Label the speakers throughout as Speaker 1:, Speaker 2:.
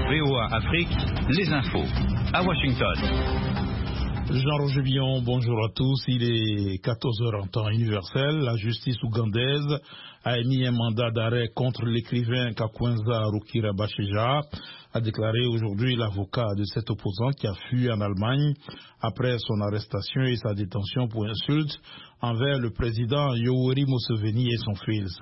Speaker 1: VOA Afrique, les infos. À Washington.
Speaker 2: Jean-Roger Villon, bonjour à tous. Il est 14h en temps universel. La justice ougandaise a émis un mandat d'arrêt contre l'écrivain Kakwenza Rukirabasheja, a déclaré aujourd'hui l'avocat de cet opposant qui a fui en Allemagne après son arrestation et sa détention pour insulte envers le président Yoweri Museveni et son fils.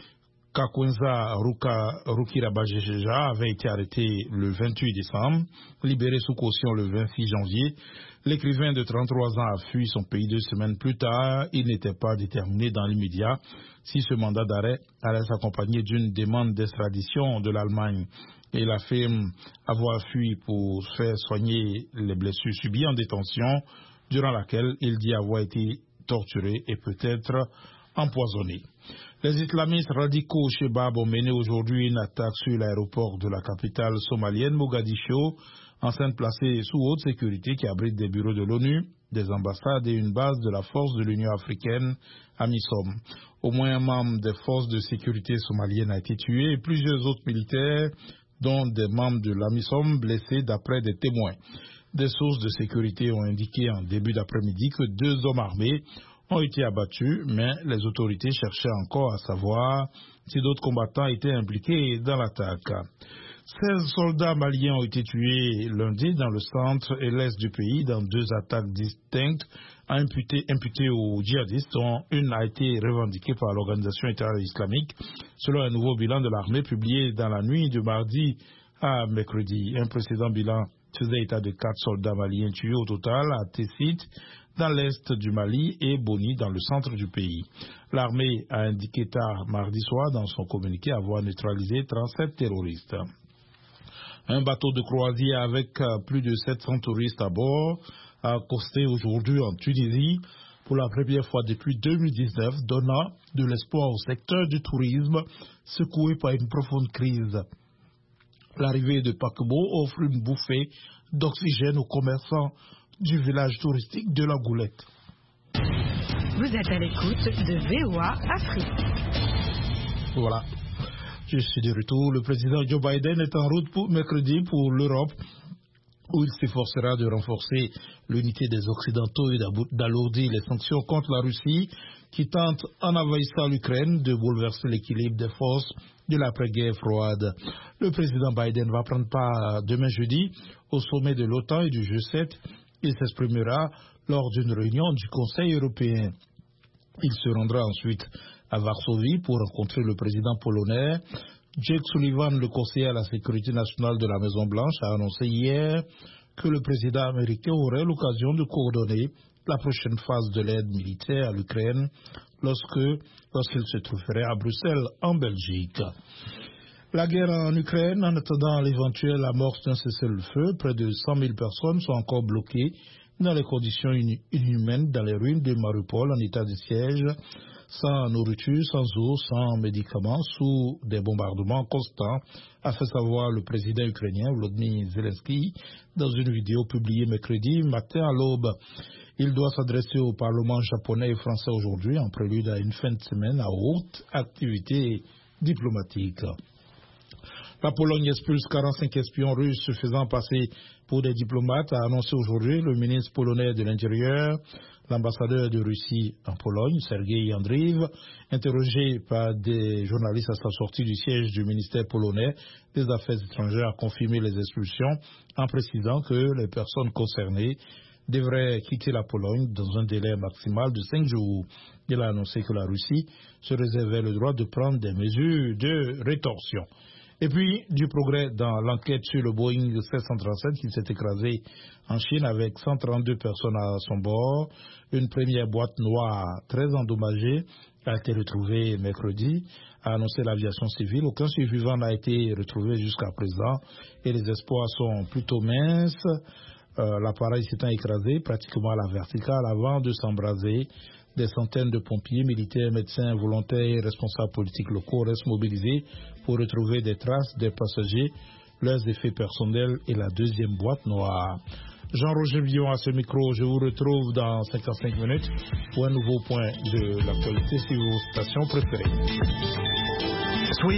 Speaker 2: Kakwenza Rukirabasheja avait été arrêté le 28 décembre, libéré sous caution le 26 janvier. L'écrivain de 33 ans a fui son pays 2 semaines plus tard. Il n'était pas déterminé dans l'immédiat si ce mandat d'arrêt allait s'accompagner d'une demande d'extradition de l'Allemagne. Il affirme avoir fui pour faire soigner les blessures subies en détention, durant laquelle il dit avoir été torturé et peut-être empoisonné. Les islamistes radicaux Shebab ont mené aujourd'hui une attaque sur l'aéroport de la capitale somalienne Mogadiscio, enceinte placée sous haute sécurité qui abrite des bureaux de l'ONU, des ambassades et une base de la force de l'Union africaine, AMISOM. Au moins un membre des forces de sécurité somaliennes a été tué et plusieurs autres militaires, dont des membres de l'AMISOM, blessés d'après des témoins. Des sources de sécurité ont indiqué en début d'après-midi que 2 hommes armés ont été abattus, mais les autorités cherchaient encore à savoir si d'autres combattants étaient impliqués dans l'attaque. 16 soldats maliens ont été tués lundi dans le centre et l'est du pays dans 2 attaques distinctes imputées aux djihadistes, dont une a été revendiquée par l'organisation État islamique, selon un nouveau bilan de l'armée publié dans la nuit de mardi à mercredi. Un précédent bilan faisait état de 4 soldats maliens tués au total à Tessit, dans l'est du Mali, et Boni, dans le centre du pays. L'armée a indiqué tard mardi soir dans son communiqué avoir neutralisé 37 terroristes. Un bateau de croisière avec plus de 700 touristes à bord a accosté aujourd'hui en Tunisie pour la première fois depuis 2019, donnant de l'espoir au secteur du tourisme secoué par une profonde crise. L'arrivée de paquebots offre une bouffée d'oxygène aux commerçants du village touristique de la Goulette.
Speaker 3: Vous êtes à l'écoute de VOA Afrique.
Speaker 2: Voilà. Je suis de retour. Le président Joe Biden est en route pour mercredi pour l'Europe, où il s'efforcera de renforcer l'unité des Occidentaux et d'alourdir les sanctions contre la Russie, qui tente, en envahissant l'Ukraine, de bouleverser l'équilibre des forces de l'après-guerre froide. Le président Biden va prendre part demain jeudi au sommet de l'OTAN et du G7. Il s'exprimera lors d'une réunion du Conseil européen. Il se rendra ensuite à Varsovie pour rencontrer le président polonais. Jake Sullivan, le conseiller à la sécurité nationale de la Maison-Blanche, a annoncé hier que le président américain aurait l'occasion de coordonner la prochaine phase de l'aide militaire à l'Ukraine lorsqu'il se trouverait à Bruxelles, en Belgique. La guerre en Ukraine, en attendant l'éventuelle amorce d'un cessez-le-feu, près de 100 000 personnes sont encore bloquées dans les conditions inhumaines dans les ruines de Mariupol en état de siège, sans nourriture, sans eau, sans médicaments, sous des bombardements constants, a fait savoir le président ukrainien Volodymyr Zelensky dans une vidéo publiée mercredi matin à l'aube. Il doit s'adresser au Parlement japonais et français aujourd'hui en prélude à une fin de semaine à haute activité diplomatique. La Pologne expulse 45 espions russes se faisant passer pour des diplomates, a annoncé aujourd'hui le ministre polonais de l'Intérieur. L'ambassadeur de Russie en Pologne, Sergei Andriy, interrogé par des journalistes à sa sortie du siège du ministère polonais des Affaires étrangères, a confirmé les expulsions en précisant que les personnes concernées devraient quitter la Pologne dans un délai maximal de 5 jours. Il a annoncé que la Russie se réservait le droit de prendre des mesures de rétorsion. Et puis, du progrès dans l'enquête sur le Boeing 737 qui s'est écrasé en Chine avec 132 personnes à son bord. Une première boîte noire très endommagée a été retrouvée mercredi, a annoncé l'aviation civile. Aucun survivant n'a été retrouvé jusqu'à présent et les espoirs sont plutôt minces. L'appareil s'étant écrasé pratiquement à la verticale avant de s'embraser. Des centaines de pompiers, militaires, médecins, volontaires et responsables politiques locaux restent mobilisés pour retrouver des traces des passagers, leurs effets personnels et la deuxième boîte noire. Jean-Roger Villon à ce micro, je vous retrouve dans 55 minutes pour un nouveau point de l'actualité sur vos stations préférées.